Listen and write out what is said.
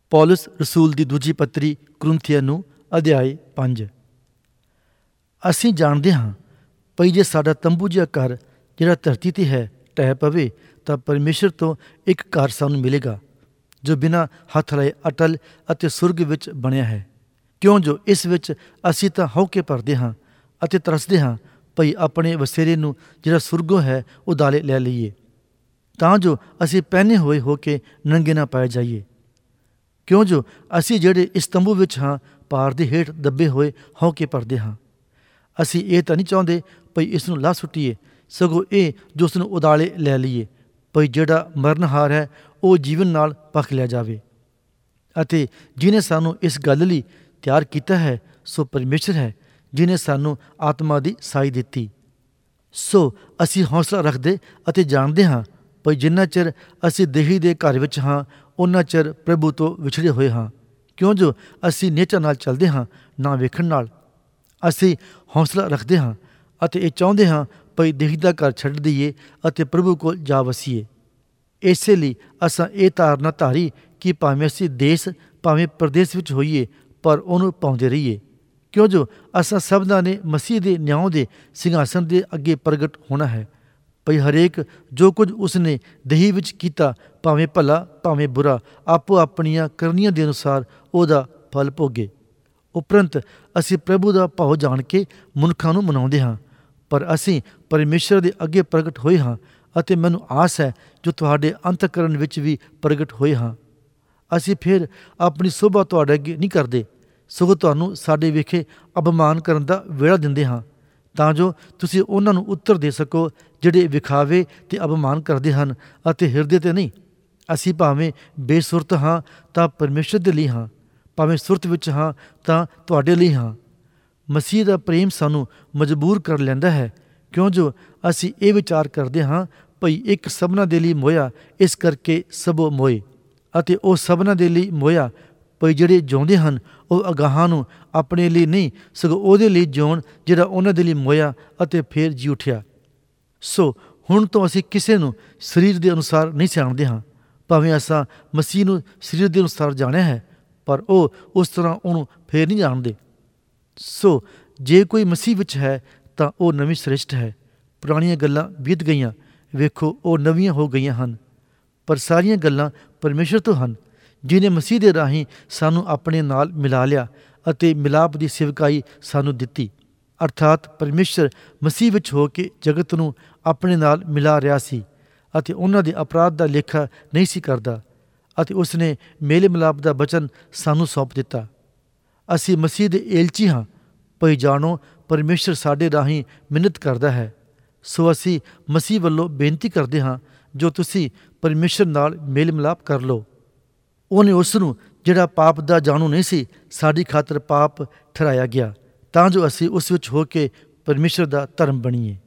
ਪੌਲਸ ਰਸੂਲ ਦੀ ਦੂਜੀ ਪੱਤਰੀ ਕੁਰਿੰਥੀਆਂ ਨੂੰ ਅਧਿਆਇ 5। ਅਸੀਂ ਜਾਣਦੇ ਹਾਂ ਭਈ ਜੇ ਸਾਡਾ ਤੰਬੂ ਜਿਹਾ ਘਰ ਜਿਹੜਾ ਧਰਤੀ 'ਤੇ ਹੈ ਢਹਿ ਪਵੇ ਤਾਂ ਪਰਮੇਸ਼ਰ ਤੋਂ ਇੱਕ ਘਰ ਸਾਨੂੰ ਮਿਲੇਗਾ ਜੋ ਬਿਨਾਂ ਹੱਥ ਲਾਏ ਅਟਲ ਅਤੇ ਸੁਰਗ ਵਿੱਚ ਬਣਿਆ ਹੈ। ਕਿਉਂ ਜੋ ਇਸ ਵਿੱਚ ਅਸੀਂ ਤਾਂ ਹਉਕੇ ਭਰਦੇ ਹਾਂ ਅਤੇ ਤਰਸਦੇ ਹਾਂ ਭਈ ਆਪਣੇ ਵਸੇਰੇ ਨੂੰ ਜਿਹੜਾ ਸੁਰਗੋਂ ਹੈ ਉਦਾਲੇ ਲੈ ਲਈਏ, ਤਾਂ ਜੋ ਅਸੀਂ ਪਹਿਨੇ ਹੋਏ ਹੋ ਕੇ ਨੰਗੇ ਨਾ ਪਾਏ ਜਾਈਏ। ਕਿਉਂ ਜੋ ਅਸੀਂ ਜਿਹੜੇ ਇਸ ਤੰਬੂ ਵਿੱਚ ਹਾਂ ਭਾਰ ਦੇ ਹੇਠ ਦੱਬੇ ਹੋਏ ਹਉਕੇ ਭਰਦੇ ਹਾਂ। ਅਸੀਂ ਇਹ ਤਾਂ ਨਹੀਂ ਚਾਹੁੰਦੇ ਭਈ ਇਸ ਨੂੰ ਲਾਹ ਸੁੱਟੀਏ, ਸਗੋਂ ਇਹ ਜੋ ਉਸ ਨੂੰ ਉਦਾਲੇ ਲੈ ਲਈਏ ਭਈ ਜਿਹੜਾ ਮਰਨਹਾਰ ਹੈ ਉਹ ਜੀਵਨ ਨਾਲ ਭਖ ਲਿਆ ਜਾਵੇ। ਅਤੇ ਜਿਹਨੇ ਸਾਨੂੰ ਇਸ ਗੱਲ ਲਈ ਤਿਆਰ ਕੀਤਾ ਹੈ ਸੋ ਪਰਮੇਸ਼ਰ ਹੈ, ਜਿਹਨੇ ਸਾਨੂੰ ਆਤਮਾ ਦੀ ਸਾਈ ਦਿੱਤੀ। ਸੋ ਅਸੀਂ ਹੌਸਲਾ ਰੱਖਦੇ ਅਤੇ ਜਾਣਦੇ ਹਾਂ ਭਈ ਜਿੰਨਾ ਚਿਰ ਅਸੀਂ ਦੇਹੀ ਦੇ ਘਰ ਵਿੱਚ ਹਾਂ ਉਨਾ ਚਿਰ ਪ੍ਰਭੂ ਤੋਂ ਵਿਛੜੇ ਹੋਏ ਹਾਂ। ਕਿਉਂ ਜੋ ਅਸੀਂ ਨੇਚਰ ਨਾਲ ਚੱਲਦੇ ਹਾਂ ਨਾ ਵੇਖਣ ਨਾਲ। ਅਸੀਂ ਹੌਸਲਾ ਰੱਖਦੇ ਹਾਂ ਅਤੇ ਇਹ ਚਾਹੁੰਦੇ ਹਾਂ ਭਈ ਦੇਹੀ ਦਾ ਘਰ ਛੱਡ ਦਈਏ ਅਤੇ ਪ੍ਰਭੂ ਕੋਲ ਜਾ ਵਸੀਏ। ਇਸੇ ਲਈ ਅਸਾਂ ਇਹ ਧਾਰਨਾ ਧਾਰੀ ਕਿ ਭਾਵੇਂ ਅਸੀਂ ਦੇਸ਼ ਭਾਵੇਂ ਪ੍ਰਦੇਸ਼ ਵਿੱਚ ਹੋਈਏ ਪਰ ਉਹਨੂੰ ਪਾਉਂਦੇ ਰਹੀਏ। ਕਿਉਂ ਜੋ ਅਸਾਂ ਸਭਨਾਂ ਨੇ ਮਸੀਹ ਦੇ ਨਿਆਂ ਦੇ ਸਿੰਘਾਸਨ ਦੇ ਅੱਗੇ ਪ੍ਰਗਟ ਹੋਣਾ ਹੈ ਭਈ ਹਰੇਕ ਜੋ ਕੁਝ ਉਸਨੇ ਦੇਹੀ ਵਿੱਚ ਕੀਤਾ ਭਾਵੇਂ ਭਲਾ ਭਾਵੇਂ ਬੁਰਾ ਆਪੋ ਆਪਣੀਆਂ ਕਰਨੀਆਂ ਦੇ ਅਨੁਸਾਰ ਉਹਦਾ ਫਲ ਭੋਗੇ। ਉਪਰੰਤ ਅਸੀਂ ਪ੍ਰਭੂ ਦਾ ਭਾਵ ਜਾਣ ਕੇ ਮਨੁੱਖਾਂ ਨੂੰ ਮਨਾਉਂਦੇ ਹਾਂ, ਪਰ ਅਸੀਂ ਪਰਮੇਸ਼ਰ ਦੇ ਅੱਗੇ ਪ੍ਰਗਟ ਹੋਏ ਹਾਂ ਅਤੇ ਮੈਨੂੰ ਆਸ ਹੈ ਜੋ ਤੁਹਾਡੇ ਅੰਤਕਰਨ ਵਿੱਚ ਵੀ ਪ੍ਰਗਟ ਹੋਏ ਹਾਂ। ਅਸੀਂ ਫਿਰ ਆਪਣੀ ਸੋਭਾ ਤੁਹਾਡੇ ਅੱਗੇ ਨਹੀਂ ਕਰਦੇ, ਸਗੋਂ ਤੁਹਾਨੂੰ ਸਾਡੇ ਵਿਖੇ ਅਪਮਾਨ ਕਰਨ ਦਾ ਵੇਲਾ ਦਿੰਦੇ ਹਾਂ, ਤਾਂ ਜੋ ਤੁਸੀਂ ਉਹਨਾਂ ਨੂੰ ਉੱਤਰ ਦੇ ਸਕੋ ਜਿਹੜੇ ਵਿਖਾਵੇ ਤੇ ਅਪਮਾਨ ਕਰਦੇ ਹਨ ਅਤੇ ਹਿਰਦੇ ਤੇ ਨਹੀਂ। ਅਸੀਂ ਭਾਵੇਂ ਬੇਸੁਰਤ ਹਾਂ ਤਾਂ ਪਰਮੇਸ਼ਰ ਦੇ ਲਈ ਹਾਂ, ਭਾਵੇਂ ਸੁਰਤ ਵਿੱਚ ਹਾਂ ਤਾਂ ਤੁਹਾਡੇ ਲਈ ਹਾਂ। ਮਸੀਹ ਦਾ ਪ੍ਰੇਮ ਸਾਨੂੰ ਮਜਬੂਰ ਕਰ ਲੈਂਦਾ ਹੈ, ਕਿਉਂ ਜੋ ਅਸੀਂ ਇਹ ਵਿਚਾਰ ਕਰਦੇ ਹਾਂ ਭਈ ਇੱਕ ਸਭਨਾਂ ਦੇ ਲਈ ਮੋਇਆ, ਇਸ ਕਰਕੇ ਸਭੋ ਮੋਏ। ਅਤੇ ਉਹ ਸਭਨਾਂ ਦੇ ਲਈ ਮੋਇਆ ਭਈ ਜਿਹੜੇ ਜਿਉਂਦੇ ਹਨ ਉਹ ਅਗਾਹਾਂ ਨੂੰ ਆਪਣੇ ਲਈ ਨਹੀਂ ਸਗੋਂ ਉਹਦੇ ਲਈ ਜਿਉਣ ਜਿਹੜਾ ਉਹਨਾਂ ਦੇ ਲਈ ਮੋਇਆ ਅਤੇ ਫੇਰ ਜੀ ਉੱਠਿਆ। ਸੋ ਹੁਣ ਤੋਂ ਅਸੀਂ ਕਿਸੇ ਨੂੰ ਸਰੀਰ ਦੇ ਅਨੁਸਾਰ ਨਹੀਂ ਸਿਆਣਦੇ ਹਾਂ, ਭਾਵੇਂ ਅਸਾਂ ਮਸੀਹ ਨੂੰ ਸਰੀਰ ਦੇ ਅਨੁਸਾਰ ਜਾਣਿਆ ਹੈ ਪਰ ਉਹ ਉਸ ਤਰ੍ਹਾਂ ਉਹਨੂੰ ਫੇਰ ਨਹੀਂ ਜਾਣਦੇ। ਸੋ ਜੇ ਕੋਈ ਮਸੀਹ ਵਿੱਚ ਹੈ ਤਾਂ ਉਹ ਨਵੀਂ ਸ੍ਰਿਸ਼ਟ ਹੈ, ਪੁਰਾਣੀਆਂ ਗੱਲਾਂ ਬੀਤ ਗਈਆਂ, ਵੇਖੋ ਉਹ ਨਵੀਆਂ ਹੋ ਗਈਆਂ ਹਨ। ਪਰ ਸਾਰੀਆਂ ਗੱਲਾਂ ਪਰਮੇਸ਼ਰ ਤੋਂ ਹਨ, ਜਿਹਨੇ ਮਸੀਹ ਦੇ ਰਾਹੀਂ ਸਾਨੂੰ ਆਪਣੇ ਨਾਲ ਮਿਲਾ ਲਿਆ ਅਤੇ ਮਿਲਾਪ ਦੀ ਸੇਵਕਾਈ ਸਾਨੂੰ ਦਿੱਤੀ। ਅਰਥਾਤ ਪਰਮੇਸ਼ਰ ਮਸੀਹ ਵਿੱਚ ਹੋ ਕੇ ਜਗਤ ਨੂੰ ਆਪਣੇ ਨਾਲ ਮਿਲਾ ਰਿਹਾ ਸੀ ਅਤੇ ਉਹਨਾਂ ਦੇ ਅਪਰਾਧ ਦਾ ਲੇਖਾ ਨਹੀਂ ਸੀ ਕਰਦਾ, ਅਤੇ ਉਸਨੇ ਮੇਲ ਮਿਲਾਪ ਦਾ ਬਚਨ ਸਾਨੂੰ ਸੌਂਪ ਦਿੱਤਾ। ਅਸੀਂ ਮਸੀਹ ਦੇ ਏਲਚੀ ਹਾਂ, ਭਈ ਜਾਣੋ ਪਰਮੇਸ਼ਰ ਸਾਡੇ ਰਾਹੀਂ ਮਿੰਨਤ ਕਰਦਾ ਹੈ। ਸੋ ਅਸੀਂ ਮਸੀਹ ਵੱਲੋਂ ਬੇਨਤੀ ਕਰਦੇ ਹਾਂ ਜੋ ਤੁਸੀਂ ਪਰਮੇਸ਼ਰ ਨਾਲ ਮੇਲ ਮਿਲਾਪ ਕਰ ਲਓ। ਉਹਨੇ ਉਸ ਨੂੰ ਜਿਹੜਾ ਪਾਪ ਦਾ ਜਾਣੂ ਨਹੀਂ ਸੀ ਸਾਡੀ ਖਾਤਰ ਪਾਪ ਠਹਿਰਾਇਆ ਗਿਆ, ਤਾਂ ਜੋ ਅਸੀਂ ਉਸ ਵਿੱਚ ਹੋ ਕੇ ਪਰਮੇਸ਼ਰ ਦਾ ਧਰਮ ਬਣੀਏ।